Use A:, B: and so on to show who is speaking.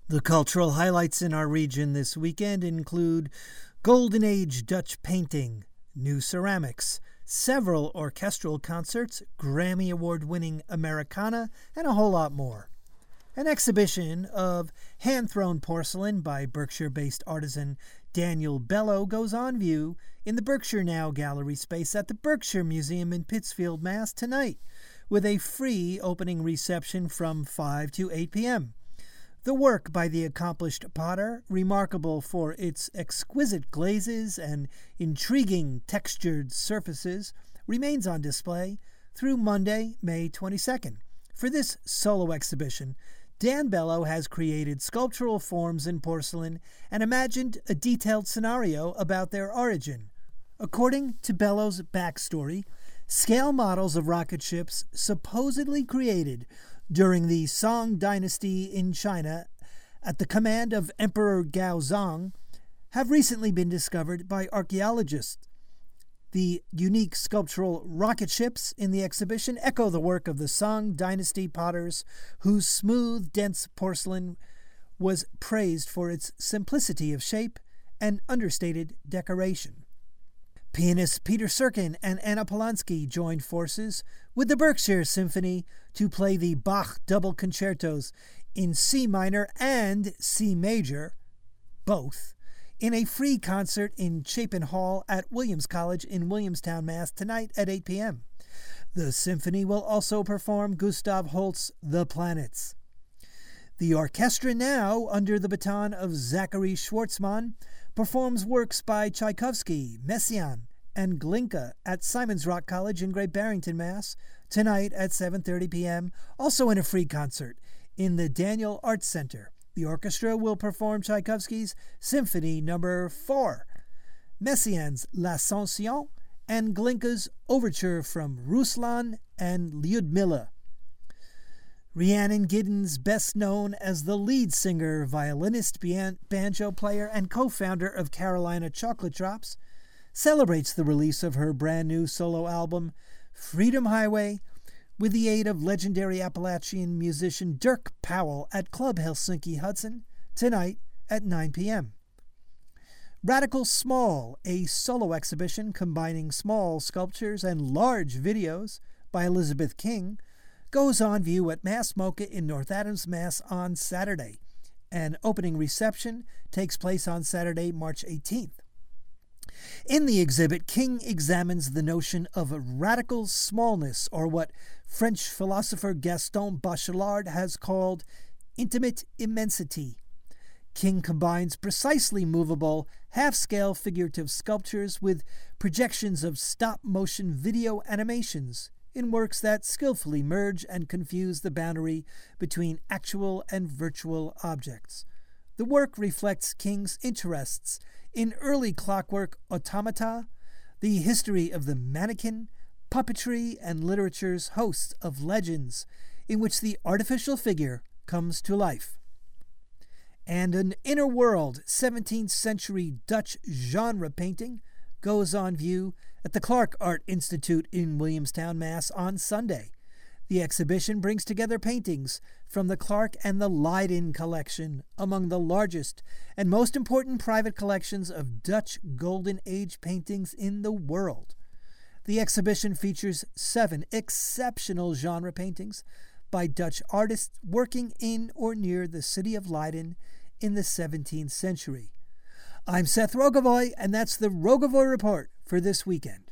A: The cultural highlights in our region this weekend include Golden Age Dutch painting, new ceramics, several orchestral concerts, Grammy Award-winning Americana, and a whole lot more. An exhibition of hand-thrown porcelain by Berkshire-based artisan Daniel Bello goes on view in the Berkshire Now Gallery space at the Berkshire Museum in Pittsfield, Mass. Tonight, with a free opening reception from 5 to 8 p.m. The work by the accomplished potter, remarkable for its exquisite glazes and intriguing textured surfaces, remains on display through Monday, May 22nd. For this solo exhibition, Dan Bello has created sculptural forms in porcelain and imagined a detailed scenario about their origin. According to Bello's backstory, scale models of rocket ships supposedly created during the Song dynasty in China at the command of Emperor Gaozong have recently been discovered by archaeologists. The unique sculptural rocket ships in the exhibition echo the work of the Song dynasty potters, whose smooth, dense porcelain was praised for its simplicity of shape and understated decoration. Pianist Peter Serkin and Anna Polanski joined forces with the Berkshire Symphony to play the Bach double concertos in C minor and C major, both, in a free concert in Chapin Hall at Williams College in Williamstown, Mass. Tonight at 8 p.m. The symphony will also perform Gustav Holst's The Planets. The orchestra, now under the baton of Zachary Schwartzman, performs works by Tchaikovsky, Messiaen, and Glinka at Simon's Rock College in Great Barrington, Mass. Tonight at 7:30 p.m., also in a free concert in the Daniel Arts Center. The orchestra will perform Tchaikovsky's Symphony No. 4, Messiaen's L'Ascension, and Glinka's Overture from Ruslan and Lyudmila. Rhiannon Giddens, best known as the lead singer, violinist, banjo player, and co-founder of Carolina Chocolate Drops, celebrates the release of her brand new solo album, Freedom Highway, with the aid of legendary Appalachian musician Dirk Powell at Club Helsinki Hudson tonight at 9 p.m. Radical Small, a solo exhibition combining small sculptures and large videos by Elizabeth King, goes on view at Mass MoCA in North Adams, Mass. On Saturday. An opening reception takes place on Saturday, March 18th. In the exhibit, King examines the notion of radical smallness, or what French philosopher Gaston Bachelard has called intimate immensity. King combines precisely movable, half-scale figurative sculptures with projections of stop-motion video animations in works that skillfully merge and confuse the boundary between actual and virtual objects. The work reflects King's interests in early clockwork automata, the history of the mannequin, puppetry, and literature's host of legends in which the artificial figure comes to life. And an inner world 17th century Dutch genre painting goes on view at the Clark Art Institute in Williamstown, Mass. On Sunday. The exhibition brings together paintings from the Clark and the Leiden collection, among the largest and most important private collections of Dutch Golden Age paintings in the world. The exhibition features 7 exceptional genre paintings by Dutch artists working in or near the city of Leiden in the 17th century. I'm Seth Rogovoy, and that's the Rogovoy Report for this weekend.